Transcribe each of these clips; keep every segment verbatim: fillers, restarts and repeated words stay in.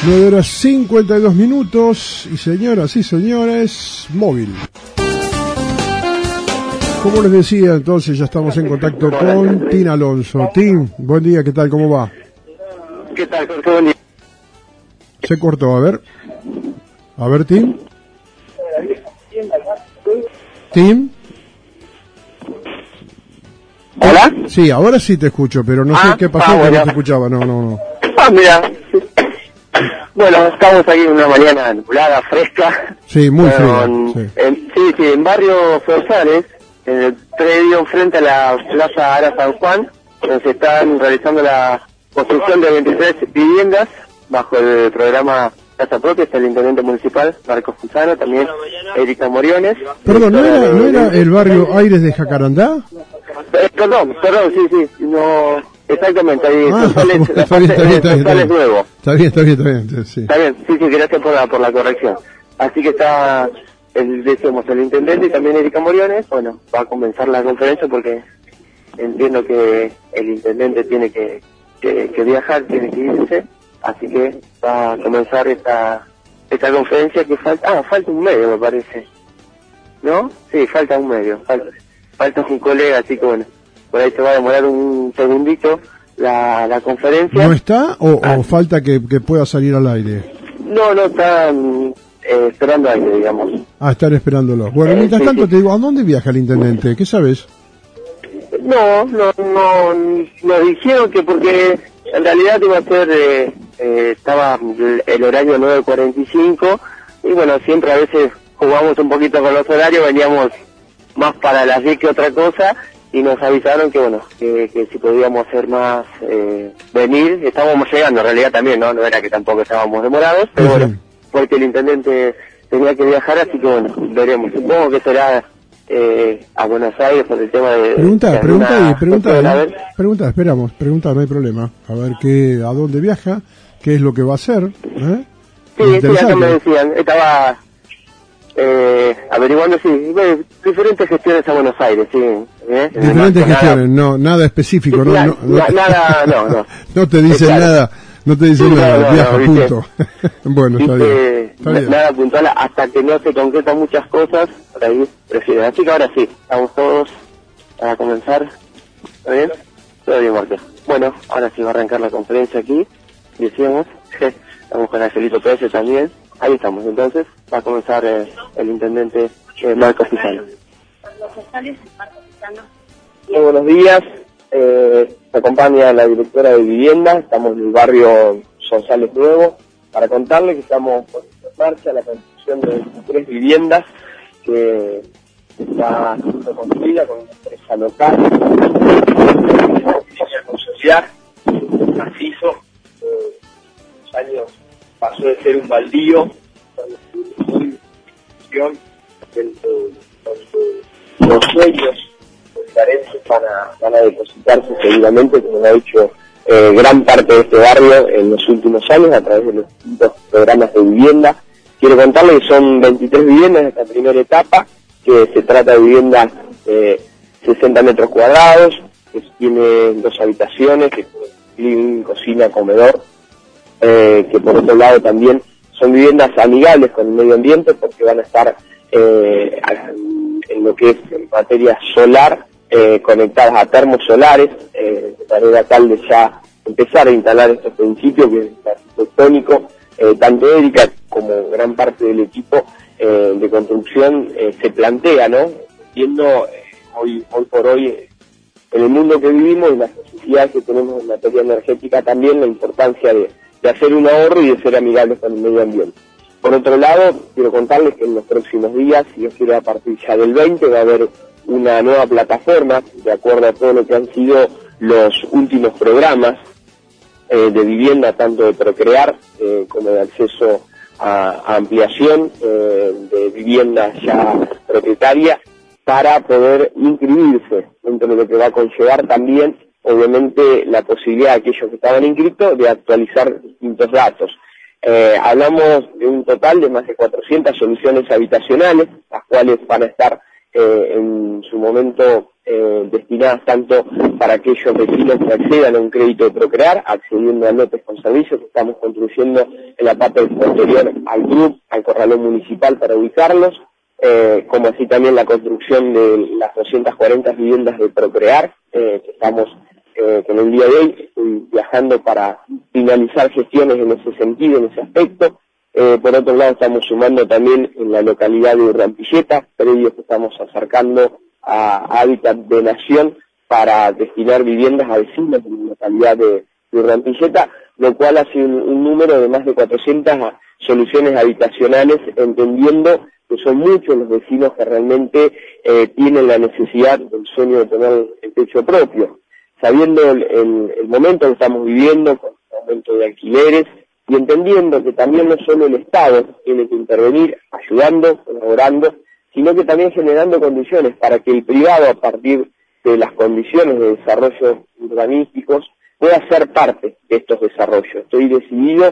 nueve horas cincuenta y dos minutos y señoras y señores, móvil. Como les decía, entonces ya estamos en contacto con Tim Alonso. Tim, buen día, ¿qué tal? ¿Cómo va? ¿Qué tal, Jorge? Buen día. Se cortó, a ver. A ver, Tim. Tim. ¿Hola? Sí, ahora sí te escucho, pero no ah, sé qué pasó ah, que bueno. no te escuchaba, no, no, no. Ah, mira. Bueno, estamos aquí en una mañana nublada, fresca. Sí, muy fría. En, Sí. En, sí, sí, en barrio Forzales, en el predio frente a la Plaza Ara San Juan, donde se están realizando la construcción de veintitrés viviendas bajo el programa Casa Propia. Está el intendente municipal, Marcos Fusano, también Erika Moriones. Perdón, ¿no era, ¿no era el barrio Aires de Jacarandá? Eh, perdón, perdón, sí, sí, no, exactamente, ahí, Ah, Forzales, bueno, la está bien, parte está bien, de está bien, Forzales está bien. Nuevo. Está bien, está bien, está bien, sí. Está bien, sí, sí, gracias por la, por la corrección. Así que está, el, decimos, el intendente y también Erika Moriones, bueno, va a comenzar la conferencia porque entiendo que el intendente tiene que, que, que viajar, tiene que irse, así que va a comenzar esta, esta conferencia que falta, ah, falta un medio me parece, ¿no? Sí, falta un medio, falta, falta un colega, así que bueno, por ahí se va a demorar un segundito la, la conferencia. ¿No está o, ah, o falta que, que pueda salir al aire? No, no, están eh, esperando aire, digamos. Ah, están esperándolo. Bueno, Eh, mientras sí, tanto sí. te digo, ¿a dónde viaja el intendente? ¿Qué sabes? No, no, no, nos dijeron que porque en realidad iba a ser, eh, eh, estaba el, el horario nueve cuarenta y cinco y bueno, siempre a veces jugamos un poquito con los horarios, veníamos más para las diez que otra cosa y nos avisaron que bueno, que, que si podíamos hacer más, eh, venir, estábamos llegando en realidad también, ¿no? No era que tampoco estábamos demorados, pero Ujú. bueno, porque el intendente tenía que viajar, así que bueno, veremos. Supongo que será eh, a Buenos Aires por el tema de... Pregunta, de pregunta alguna y pregunta, cuestión, a ¿eh? ver. Pregunta, esperamos, pregunta, no hay problema. A ver qué, a dónde viaja, qué es lo que va a hacer, ¿eh? Sí, sí, acá Interesante. me decían, estaba eh, averiguando, sí, ve, diferentes gestiones a Buenos Aires, sí. ¿eh? En el Diferentes marco, gestiones, no, nada específico, no, Na- no, no, na- nada, no, no. no te dicen Claro. nada, no te dicen Sí, no, nada, no, viaja, no, ¿viste? punto. Bueno, está Viste, bien, está bien. nada puntual hasta que no se concretan muchas cosas, por ahí prefieren. Así que ahora sí, estamos todos a comenzar. ¿Está bien? Todo bien, Marcos. Bueno, ahora sí va a arrancar la conferencia aquí, decíamos, estamos con Angelito Pérez también. Ahí estamos, entonces va a comenzar eh, el intendente eh, Marcos Pizano. Muy buenos días, eh, me acompaña la directora de vivienda, estamos en el barrio Sonsales Nuevo, para contarle que estamos en marcha la construcción de veintitrés viviendas que está siendo construida con una empresa local, línea consociar, macizo, eh, los años pasó de ser un baldío, los sueños carencias van a, van a depositarse seguidamente, como lo ha hecho eh, gran parte de este barrio en los últimos años a través de los distintos programas de vivienda. Quiero contarles que son veintitrés viviendas en esta primera etapa, que se trata de viviendas de sesenta metros cuadrados, que tiene dos habitaciones, que living, cocina, comedor, eh, que por otro lado también son viviendas amigables con el medio ambiente porque van a estar eh, en lo que es en materia solar, eh, conectadas a termos solares, eh, de manera tal de ya empezar a instalar estos principios que es arquitectónico, eh, tanto Erika como gran parte del equipo eh, de construcción eh, se plantea, ¿no? Viendo eh, hoy, hoy por hoy eh, en el mundo que vivimos y las necesidades que tenemos en materia energética también la importancia de, de hacer un ahorro y de ser amigables con el medio ambiente. Por otro lado, quiero contarles que en los próximos días, si Dios quiere a partir ya del veinte, va a haber una nueva plataforma, de acuerdo a todo lo que han sido los últimos programas eh, de vivienda, tanto de Procrear eh, como de acceso a, a ampliación eh, de vivienda ya propietaria, para poder inscribirse dentro de lo que va a conllevar también, obviamente, la posibilidad de aquellos que estaban inscritos de actualizar distintos datos. Eh, hablamos de un total de más de cuatrocientas soluciones habitacionales, las cuales van a estar eh, en su momento eh, destinadas tanto para aquellos vecinos que accedan a un crédito de Procrear, accediendo a lotes con servicios que estamos construyendo en la parte posterior al club, al corralón municipal para ubicarlos, eh, como así también la construcción de las doscientas cuarenta viviendas de Procrear, eh, que estamos eh, con el día de hoy, estoy viajando para finalizar gestiones en ese sentido, en ese aspecto. Eh, por otro lado, estamos sumando también en la localidad de Urrampilleta, predios que estamos acercando a Hábitat de Nación para destinar viviendas a vecinos en la localidad de, de Urrampilleta, lo cual hace un, un número de más de cuatrocientas soluciones habitacionales, entendiendo que son muchos los vecinos que realmente eh, tienen la necesidad del sueño de tener el techo propio. Sabiendo el, el, el momento que estamos viviendo, con el aumento de alquileres, y entendiendo que también no solo el Estado tiene que intervenir ayudando, colaborando, sino que también generando condiciones para que el privado, a partir de las condiciones de desarrollo urbanísticos, pueda ser parte de estos desarrollos. Estoy decidido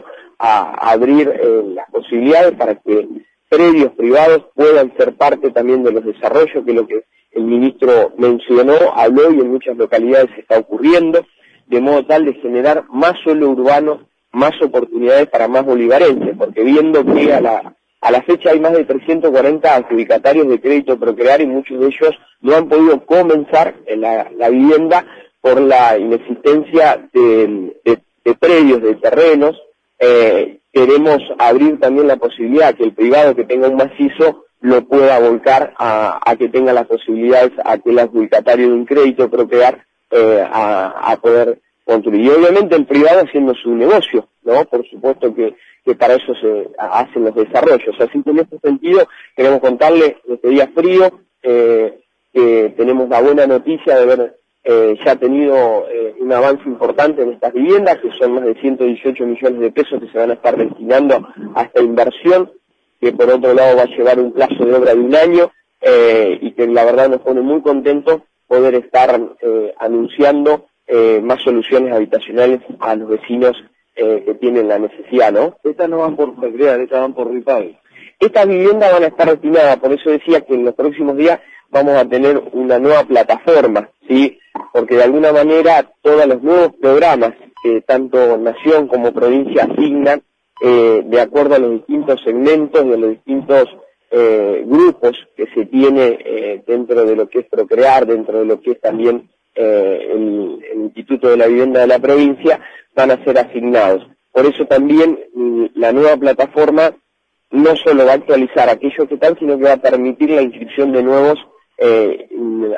a abrir eh, las posibilidades para que predios privados puedan ser parte también de los desarrollos, que es lo que el ministro mencionó, habló y en muchas localidades está ocurriendo, de modo tal de generar más suelo urbano, más oportunidades para más bolivarenses, porque viendo que a la, a la fecha hay más de trescientos cuarenta adjudicatarios de crédito Procrear y muchos de ellos no han podido comenzar en la, la vivienda por la inexistencia de, de, de predios, de terrenos. Eh, queremos abrir también la posibilidad que el privado que tenga un macizo lo pueda volcar a, a que tenga las posibilidades a que el adjudicatario de un crédito Procrear eh, a, a poder construir. Y obviamente el privado haciendo su negocio, ¿no? Por supuesto que, que para eso se hacen los desarrollos. Así que en este sentido queremos contarle este día frío eh, que tenemos la buena noticia de haber eh, ya tenido eh, un avance importante en estas viviendas, que son más de ciento dieciocho millones de pesos que se van a estar destinando a esta inversión, que por otro lado va a llevar un plazo de obra de un año eh, y que la verdad nos pone muy contentos poder estar eh, anunciando Eh, más soluciones habitacionales a los vecinos eh, que tienen la necesidad, ¿no? Estas no van por Procrear, estas van por Ripavi. Estas viviendas van a estar destinadas, por eso decía que en los próximos días vamos a tener una nueva plataforma, ¿sí? Porque de alguna manera todos los nuevos programas que tanto Nación como provincia asignan, eh, de acuerdo a los distintos segmentos y a los distintos eh, grupos que se tiene eh, dentro de lo que es Procrear, dentro de lo que es también Eh, el, el Instituto de la Vivienda de la provincia, van a ser asignados. Por eso también la nueva plataforma no solo va a actualizar aquellos que están, sino que va a permitir la inscripción de nuevos eh,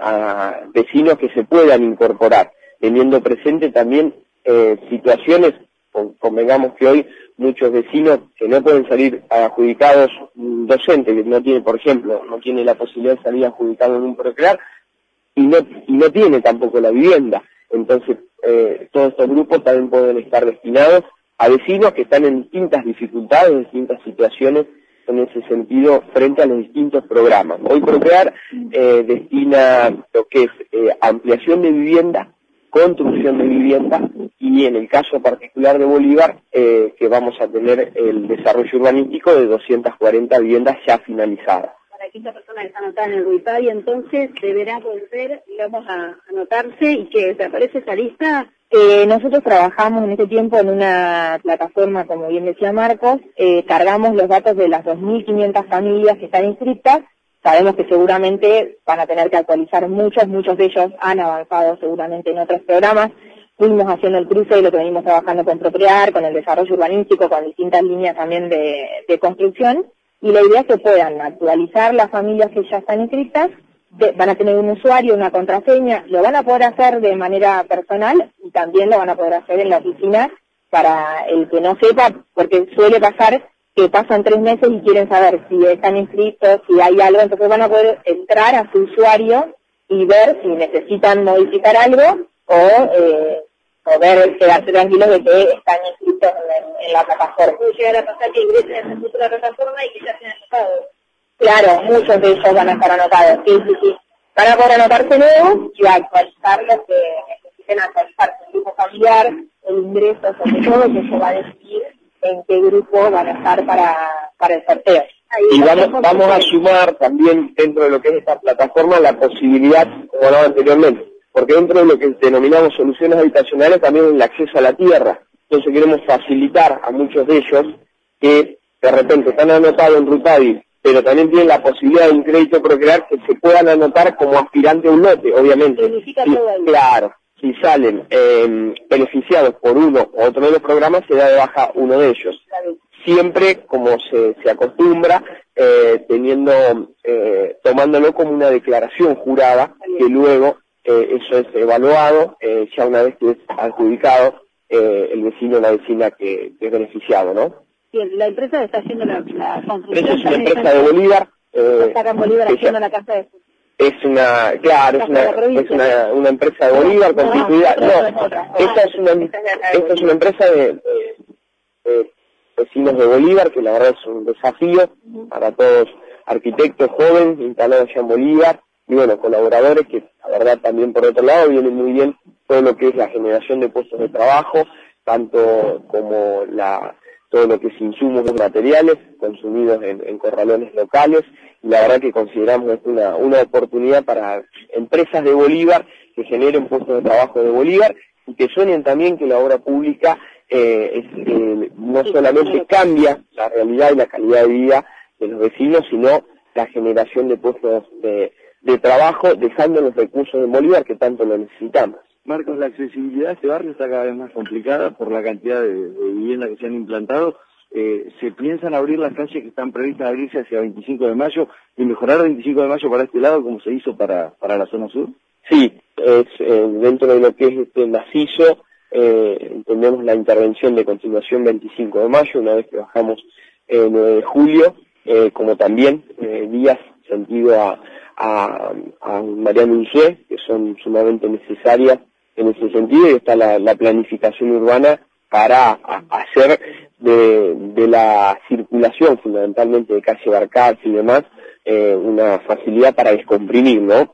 a vecinos que se puedan incorporar, teniendo presente también eh, situaciones, convengamos que hoy muchos vecinos que no pueden salir adjudicados, docentes que no tiene, por ejemplo, no tiene la posibilidad de salir adjudicado en un Procrear, y no, y no tiene tampoco la vivienda. Entonces, eh, todos estos grupos también pueden estar destinados a vecinos que están en distintas dificultades, en distintas situaciones, en ese sentido, frente a los distintos programas. Hoy Procrear eh, destina lo que es eh, ampliación de vivienda, construcción de vivienda, y en el caso particular de Bolívar, eh, que vamos a tener el desarrollo urbanístico de doscientas cuarenta viviendas ya finalizadas. Para que esta persona que está anotada en el Ripavi, entonces deberá volver, digamos, a anotarse y que te aparece esa lista. Eh, nosotros trabajamos en este tiempo en una plataforma, como bien decía Marcos, eh, cargamos los datos de las dos mil quinientas familias que están inscritas. Sabemos que seguramente van a tener que actualizar muchos, muchos de ellos han avanzado seguramente en otros programas. Fuimos haciendo el cruce de lo que venimos trabajando con Procrear, con el desarrollo urbanístico, con distintas líneas también de, de construcción. Y la idea es que puedan actualizar las familias que ya están inscritas, de, van a tener un usuario, una contraseña, lo van a poder hacer de manera personal y también lo van a poder hacer en la oficina para el que no sepa, porque suele pasar que pasan tres meses y quieren saber si están inscritos, si hay algo, entonces van a poder entrar a su usuario y ver si necesitan modificar algo o eh, poder quedarse tranquilos de que están inscritos en, en la plataforma. Puede llegar a pasar que ingresen a esa futura plataforma y que ya estén anotados. Claro, muchos de ellos van a estar anotados, sí, sí, sí. Van a poder anotarse nuevos y actualizar los que necesiten actualizar su grupo familiar, el ingreso, sobre todo, que se va a decidir en qué grupo van a estar para, para el sorteo. Y vamos, vamos a sumar también dentro de lo que es esta plataforma la posibilidad, como hablaba anteriormente, porque dentro de lo que denominamos soluciones habitacionales también es el acceso a la tierra. Entonces queremos facilitar a muchos de ellos que de repente están anotados en Ruipay, pero también tienen la posibilidad de un crédito Procrear, que se puedan anotar como aspirante a un lote, obviamente. Sí, claro, si salen eh, beneficiados por uno u otro de los programas, se da de baja uno de ellos. Siempre, como se, se acostumbra, eh, teniendo, eh, tomándolo como una declaración jurada, que luego eh, eso es evaluado, eh, ya una vez que es adjudicado eh, el vecino o la vecina que, que es beneficiado, ¿no? Bien, la empresa está haciendo la, la construcción. Esa es una empresa de Bolívar. Eh, está acá en Bolívar haciendo la casa de... Es una, claro, es una, es una, una empresa de Bolívar constituida. No, esta es una, esta es una empresa de, de, de vecinos de Bolívar, que la verdad es un desafío para todos, arquitectos jóvenes instalados allá en Bolívar, y bueno, colaboradores que la verdad también por otro lado vienen muy bien todo lo que es la generación de puestos de trabajo, tanto como la todo lo que es insumos y materiales consumidos en, en corralones locales, y la verdad que consideramos esto una, una oportunidad para empresas de Bolívar que generen puestos de trabajo de Bolívar, y que sueñen también que la obra pública eh, es, eh, no solamente cambia la realidad y la calidad de vida de los vecinos, sino la generación de puestos de, de trabajo, dejando los recursos de Bolívar que tanto lo necesitamos. Marcos, la accesibilidad a este barrio está cada vez más complicada por la cantidad de, de viviendas que se han implantado. Eh, ¿Se piensan abrir las calles que están previstas abrirse hacia veinticinco de mayo y mejorar veinticinco de mayo para este lado como se hizo para, para la zona sur? Sí, es, eh, dentro de lo que es este macizo, eh, entendemos la intervención de continuación veinticinco de mayo, una vez que bajamos el eh, nueve de julio, eh, como también eh, vías sentido a, a, a Mariano Unzué, que son sumamente necesarias en ese sentido, y está la, la planificación urbana para a, hacer de, de la circulación, fundamentalmente de calle Barcaz y demás, eh, una facilidad para descomprimir, ¿no?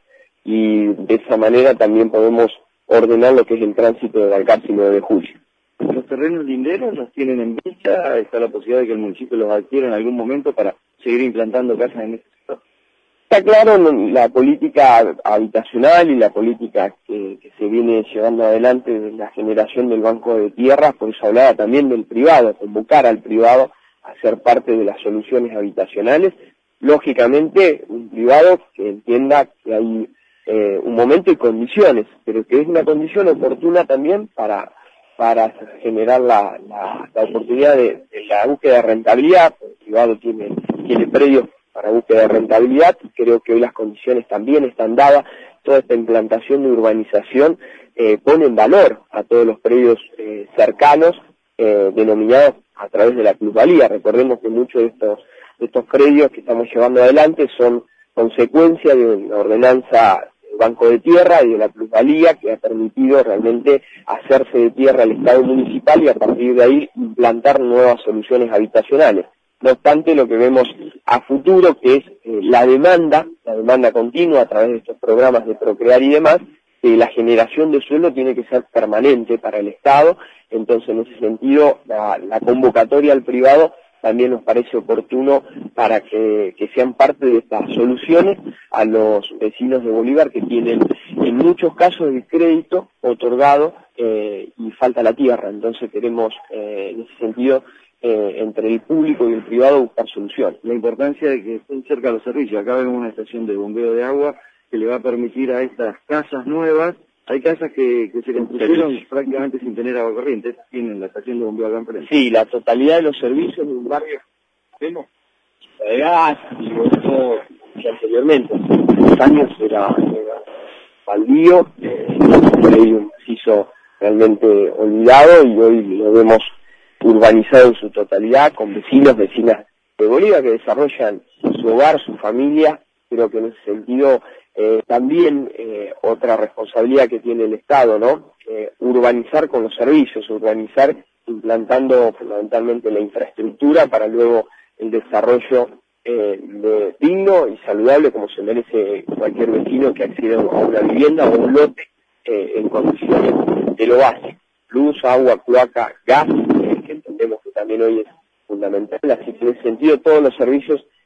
Y de esa manera también podemos ordenar lo que es el tránsito de Barcaz y nueve de julio. ¿Los terrenos linderos los tienen en vista? ¿Está la posibilidad de que el municipio los adquiera en algún momento para seguir implantando casas en ese sector? Está claro la política habitacional y la política que, que se viene llevando adelante de la generación del Banco de Tierras, por eso hablaba también del privado, convocar al privado a ser parte de las soluciones habitacionales. Lógicamente, un privado que entienda que hay eh, un momento y condiciones, pero que es una condición oportuna también para para generar la, la, la oportunidad de, de la búsqueda de rentabilidad. El privado tiene, tiene predios para búsqueda de rentabilidad, creo que hoy las condiciones también están dadas. Toda esta implantación de urbanización eh, pone en valor a todos los predios eh, cercanos, eh, denominados a través de la plusvalía. Recordemos que muchos de estos, de estos predios que estamos llevando adelante son consecuencia de una ordenanza del Banco de Tierra y de la plusvalía que ha permitido realmente hacerse de tierra al Estado municipal y a partir de ahí implantar nuevas soluciones habitacionales. No obstante, lo que vemos a futuro, que es eh, la demanda, la demanda continua a través de estos programas de Procrear y demás, que la generación de suelo tiene que ser permanente para el Estado. Entonces, en ese sentido, la, la convocatoria al privado también nos parece oportuno para que, que sean parte de estas soluciones a los vecinos de Bolívar que tienen en muchos casos el crédito otorgado eh, y falta la tierra. Entonces queremos eh, en ese sentido eh, entre el público y el privado buscar soluciones. La importancia de que estén cerca los servicios. Acá vemos una estación de bombeo de agua que le va a permitir a estas casas nuevas. Hay casas que, que se construyeron prácticamente sin tener agua corriente. Tienen la estación de bombeo acá enfrente. Sí, la totalidad de los servicios de un barrio tenemos de gas y todo que anteriormente, hace unos años era, era baldío, eh, por ahí se hizo realmente olvidado y hoy lo vemos urbanizado en su totalidad con vecinos, vecinas de Bolívar que desarrollan su hogar, su familia. Creo que en ese sentido eh, también eh, otra responsabilidad que tiene el Estado, ¿no? Eh, urbanizar con los servicios, urbanizar implantando fundamentalmente la infraestructura para luego el desarrollo eh, de, digno y saludable como se merece cualquier vecino que acceda a una vivienda o un lote eh, en condiciones de lo básico. Luz, agua, cloaca, gas, eh, que entendemos que también hoy es fundamental. Así que en ese sentido todos los servicios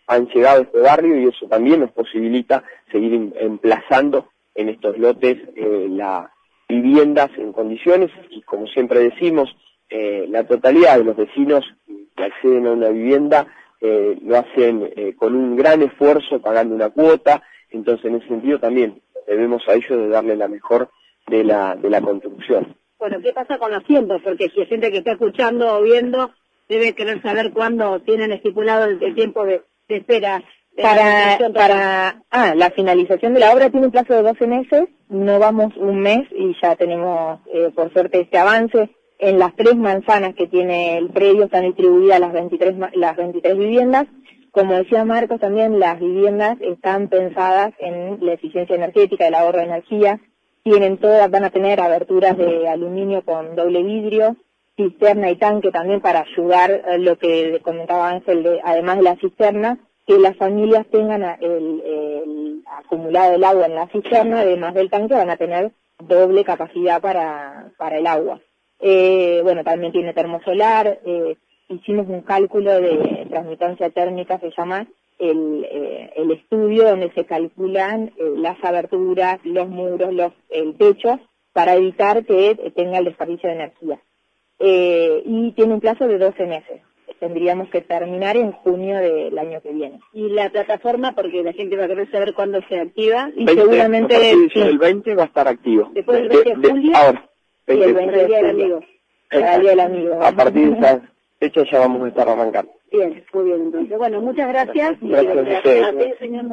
han llegado a este barrio y eso también nos posibilita seguir em, emplazando en estos lotes eh, las viviendas en condiciones y, como siempre decimos, eh, la totalidad de los vecinos que acceden a una vivienda eh, lo hacen eh, con un gran esfuerzo, pagando una cuota. Entonces, en ese sentido también debemos a ellos de darle la mejor de la de la construcción. Bueno, ¿qué pasa con los tiempos? Porque si hay gente que está escuchando o viendo, debe querer saber cuándo tienen estipulado el, el tiempo de, de espera. De Para, la para, ah, la finalización de la obra tiene un plazo de doce meses, no vamos un mes y ya tenemos, eh, por suerte, este avance. En las tres manzanas que tiene el predio están distribuidas las veintitrés, las veintitrés viviendas. Como decía Marcos, también las viviendas están pensadas en la eficiencia energética, el ahorro de energía. Tienen todas, van a tener aberturas de aluminio con doble vidrio, cisterna y tanque también para ayudar a lo que comentaba Ángel, de, además de la cisterna, que las familias tengan el, el acumulado el agua en la cisterna, además del tanque van a tener doble capacidad para, para el agua. Eh, bueno, también tiene termosolar, eh, hicimos un cálculo de transmitancia térmica, se llama el, eh, el estudio donde se calculan eh, las aberturas, los muros, los, el techo, para evitar que eh, tenga el desperdicio de energía. Eh, y tiene un plazo de doce meses. Tendríamos que terminar en junio del año que viene. Y la plataforma, porque la gente va a querer saber cuándo se activa. Y veinte, seguramente sí, el veinte va a estar activo. Después del veinte de, de julio. Ahora, y el veinte del Día del Amigo. El Día del Amigo. A partir de esa fecha ya vamos a estar arrancando. Bien, muy bien, entonces. Bueno, muchas gracias. Gracias a ustedes.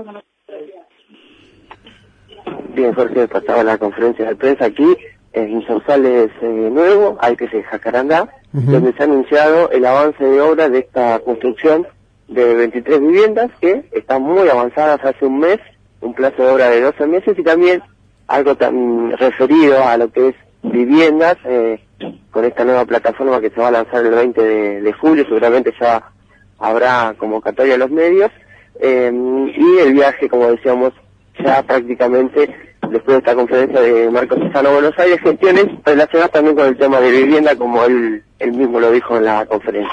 Bien, Jorge, pasaba la conferencia de prensa aquí en Sausales eh, Nuevo, hay que se Jacarandá, uh-huh. donde se ha anunciado el avance de obra de esta construcción de veintitrés viviendas que están muy avanzadas hace un mes, un plazo de obra de doce meses, y también algo tan referido a lo que es viviendas, eh, con esta nueva plataforma que se va a lanzar el veinte de julio, seguramente ya habrá convocatoria a los medios, eh, y el viaje, como decíamos, ya prácticamente después de esta conferencia de Marcos Susano Buenos Aires, gestiones relacionadas también con el tema de vivienda, como él, él mismo lo dijo en la conferencia.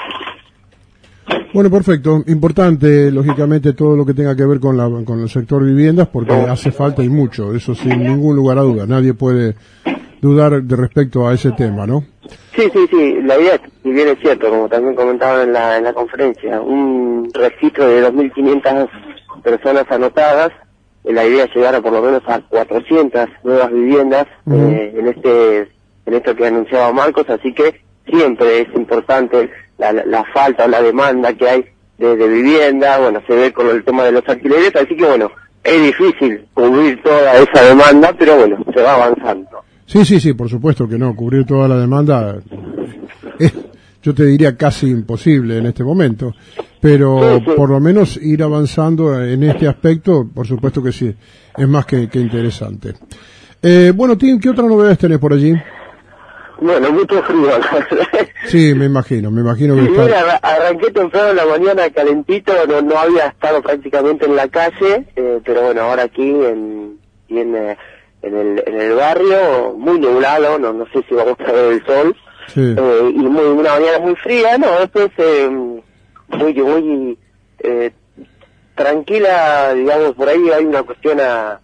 Bueno, perfecto. Importante, lógicamente, todo lo que tenga que ver con, la, con el sector viviendas, porque hace falta y mucho, eso sin ningún lugar a duda. Nadie puede dudar de respecto a ese tema, ¿no? Sí, sí, sí. La idea, si bien es cierto, como también comentaban en la, en la conferencia, un registro de dos mil quinientas personas anotadas. La idea es llegar a por lo menos a cuatrocientas nuevas viviendas uh-huh. eh, en este en esto que anunciaba Marcos, así que siempre es importante la, la, la falta o la demanda que hay de, de vivienda. Bueno, se ve con el tema de los alquileres, así que bueno, es difícil cubrir toda esa demanda, pero bueno, se va avanzando. Sí, sí, sí, por supuesto que no, cubrir toda la demanda es, yo te diría, casi imposible en este momento. Pero sí, sí. por lo menos ir avanzando en este aspecto, por supuesto que sí, es más que, que interesante. Eh, bueno, Tim, ¿qué otras novedades tenés por allí? Bueno, mucho frío, la verdad. Sí, me imagino, me imagino que sí, está... mira, arranqué temprano en la mañana calentito, no, no había estado prácticamente en la calle, eh, pero bueno, ahora aquí en, en, en, el, en el barrio, muy nublado, no, no sé si vamos a ver el sol, sí. eh, y muy, una mañana muy fría, no, después... Eh, muy muy eh, tranquila, digamos, por ahí hay una cuestión a,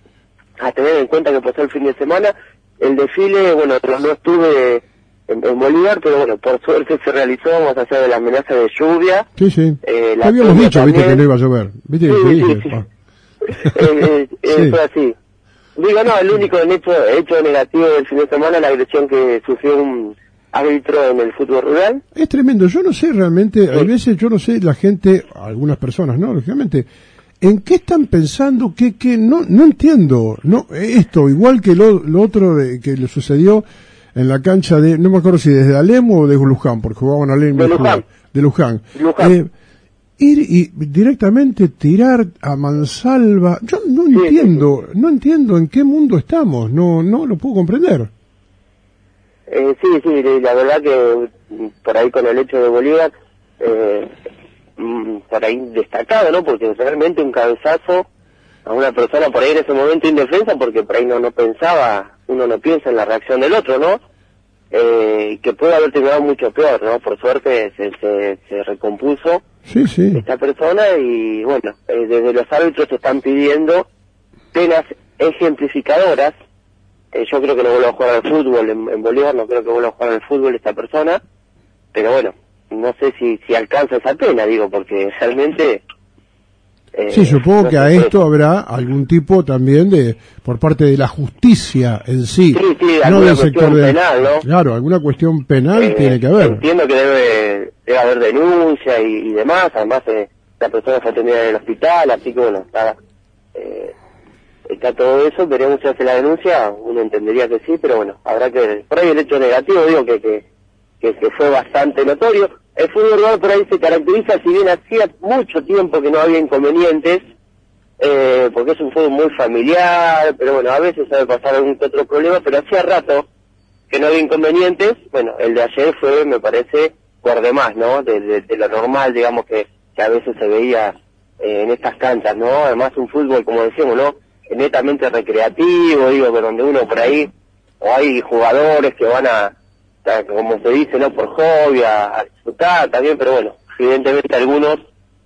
a tener en cuenta que pasó el fin de semana. El desfile, bueno, no estuve en, en Bolívar, pero bueno, por suerte se realizó, más allá de la amenaza de lluvia. Sí, sí, eh, te habíamos dicho, también. Viste, que no iba a llover, viste, sí, que te sí, dije. Sí, sí. eh, eh, sí. Fue así. Digo, no, el único hecho, hecho negativo del fin de semana, la agresión que sufrió un árbitro en el fútbol rural. Es tremendo, yo no sé realmente, hay veces yo no sé, la gente, algunas personas, ¿no? Lógicamente, ¿en qué están pensando? ¿Qué, qué? No, no entiendo, no, esto, igual que lo, lo otro de, que le sucedió en la cancha de, no me acuerdo si desde Alem o de Luján, porque jugaban Alem de Luján. De Luján. Luján. Eh, ir y directamente tirar a mansalva, yo no sí, entiendo, sí, sí. no entiendo en qué mundo estamos, no, no lo puedo comprender. Eh, sí, sí, la verdad que por ahí con el hecho de Bolívar, eh, por ahí destacado, ¿no? Porque realmente un cabezazo a una persona por ahí en ese momento indefensa, porque por ahí no no pensaba, uno no piensa en la reacción del otro, ¿no? eh, que puede haber terminado mucho peor, ¿no? Por suerte se, se, se recompuso sí, sí. esta persona y bueno, eh, desde los árbitros se están pidiendo penas ejemplificadoras. Eh, yo creo que no vuelve a jugar al fútbol en, en Bolívar, no creo que vuelva a jugar al fútbol esta persona, pero bueno, no sé si, si alcanza esa pena, digo, porque realmente... Eh, sí, supongo no que a puede. esto habrá algún tipo también de, por parte de la justicia en sí, Sí, sí, no alguna del sector cuestión de... penal, ¿no? Claro, alguna cuestión penal Eh, tiene que haber. Entiendo que debe, debe haber denuncia y, y demás, además eh, la persona fue atendida en el hospital, así que bueno, está... Eh, está todo eso, veremos si hace la denuncia, uno entendería que sí, pero bueno, habrá que ver. Por ahí el hecho negativo, digo que, que, que, que fue bastante notorio. El fútbol urbano por ahí se caracteriza, si bien hacía mucho tiempo que no había inconvenientes, eh, porque es un fútbol muy familiar, pero bueno, a veces sabe pasar algún que otro problema, pero hacía rato que no había inconvenientes. Bueno, el de ayer fue, me parece, por demás, ¿no? De, de, de lo normal, digamos, que, que a veces se veía eh, en estas canchas, ¿no? Además un fútbol, como decíamos, ¿no? Netamente recreativo, digo, que donde uno por ahí, o hay jugadores que van a, a como se dice, ¿no? Por hobby, a, a disfrutar también, pero bueno, evidentemente algunos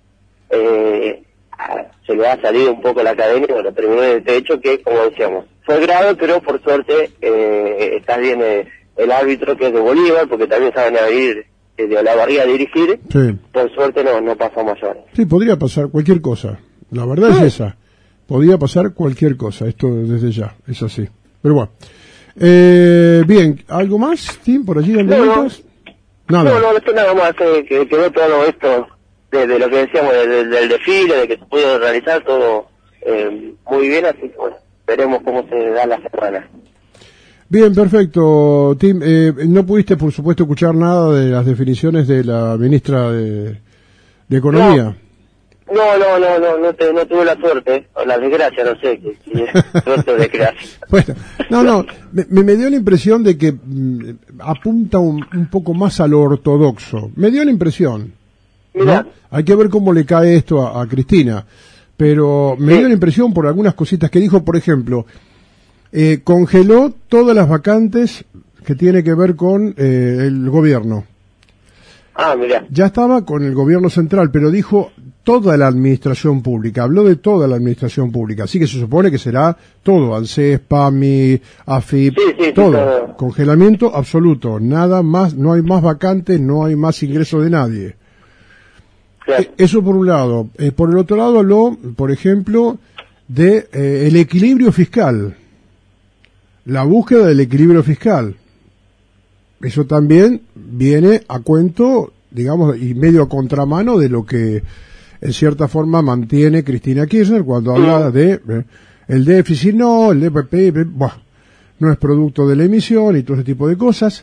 eh, a, se le ha salido un poco la cadena y bueno, terminó en el techo que, como decíamos, fue grave, pero por suerte eh, está bien eh, el árbitro que es de Bolívar, porque también saben abrir eh, de Olavarría a dirigir, Sí. por suerte no, no pasó mayores. Sí, podría pasar cualquier cosa. La verdad Sí. es esa. Podría pasar cualquier cosa, esto desde ya, es así. Pero bueno. Eh, bien, ¿algo más, Tim, por allí? ¿Dónde No, no. metas? Nada. No, no, esto nada más, eh, que quedó todo esto de, de lo que decíamos de, de, del desfile, de que se pudo realizar todo eh, muy bien, así que bueno, veremos cómo se da la semana. Bien, perfecto, Tim. Eh, no pudiste, por supuesto, escuchar nada de las definiciones de la ministra de, de Economía. No, no, no, no, no, te, no tuve la suerte, o la desgracia, no sé, que, si es suerte o desgracia. Bueno, no, no, me, me dio la impresión de que mm, apunta un, un poco más a lo ortodoxo. Me dio la impresión. ¿no? Mirá. Hay que ver cómo le cae esto a, a Cristina. Pero me Sí. dio la impresión por algunas cositas que dijo, por ejemplo, eh, congeló todas las vacantes que tiene que ver con eh, el gobierno. Ah, mirá. Ya estaba con el gobierno central, pero dijo toda la administración pública, habló de toda la administración pública, así que se supone que será todo, ANSES, PAMI, AFIP, Sí, sí, sí, todo, todo. congelamiento absoluto, nada más, no hay más vacantes, no hay más ingreso de nadie. Claro. Eh, Eso por un lado. Eh, por el otro lado habló, por ejemplo, de eh, el equilibrio fiscal, la búsqueda del equilibrio fiscal. Eso también viene a cuento, digamos, y medio a contramano de lo que en cierta forma mantiene Cristina Kirchner cuando habla de eh, el déficit, no, el D P P, eh, buah, no es producto de la emisión y todo ese tipo de cosas.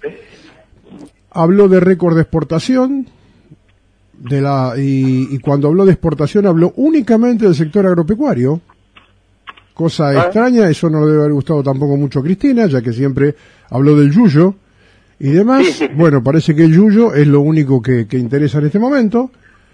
Habló de récord de exportación, de la y, y cuando habló de exportación habló únicamente del sector agropecuario, cosa Ah. extraña, eso no le debe haber gustado tampoco mucho a Cristina, ya que siempre habló del yuyo y demás. Sí, sí. Bueno, parece que el yuyo es lo único que, que interesa en este momento,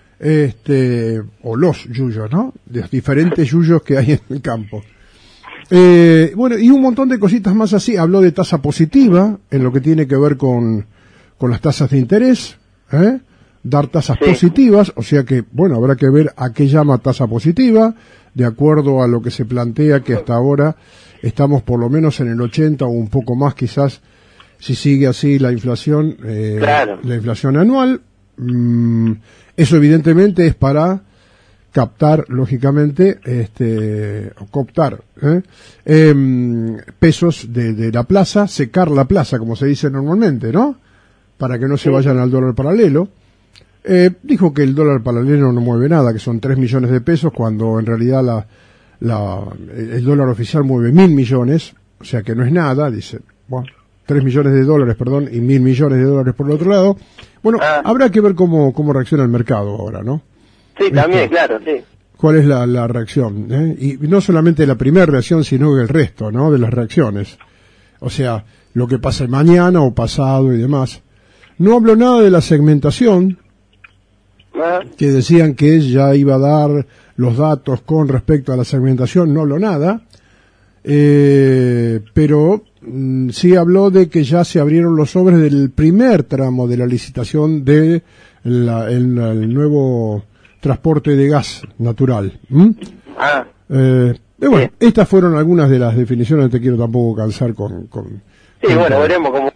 este o los yuyos, ¿no? De los diferentes yuyos que hay en el campo. Eh, bueno, y un montón de cositas más así. Habló de tasa positiva en lo que tiene que ver con, con las tasas de interés, ¿eh? Dar tasas Sí. positivas, o sea que, bueno, habrá que ver a qué llama tasa positiva, de acuerdo a lo que se plantea que hasta ahora estamos por lo menos en el ochenta o un poco más quizás, si sigue así la inflación, eh, Claro. la inflación anual. Mm, eso evidentemente es para captar, lógicamente, este, o cooptar, ¿eh? Em, pesos de, de la plaza, secar la plaza, como se dice normalmente, ¿no? Para que no se Sí. vayan al dólar paralelo. Eh, dijo que el dólar paralelo no mueve nada, que son tres millones de pesos, cuando en realidad la, la, el dólar oficial mueve mil millones, o sea que no es nada, dice, bueno, tres millones de dólares, perdón, y mil millones de dólares por el otro lado. Bueno, Ah. habrá que ver cómo, cómo reacciona el mercado ahora, ¿no? Sí, también, Esto. claro, sí. ¿Cuál es la, la reacción? ¿eh? Y no solamente la primera reacción, sino el resto, ¿no? De las reacciones. O sea, lo que pasa mañana o pasado y demás. No habló nada de la segmentación, Ah, que decían que ya iba a dar los datos con respecto a la segmentación, no habló nada. eh, pero mm, sí habló de que ya se abrieron los sobres del primer tramo de la licitación de la, el, el nuevo transporte de gas natural. ¿Mm? Ah. Eh, y bueno, sí. Estas fueron algunas de las definiciones, no te quiero tampoco cansar con... con sí, con bueno, con... veremos cómo...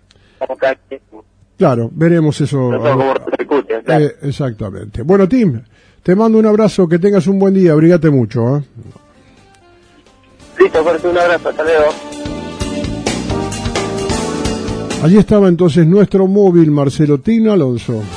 Claro, veremos eso. No cómo repercute, claro. Eh, exactamente. Bueno, Tim, te mando un abrazo, que tengas un buen día, abrígate mucho. ¿eh? Listo, fuerte, un abrazo, hasta luego. Allí estaba entonces nuestro móvil, Marcelo Tino Alonso.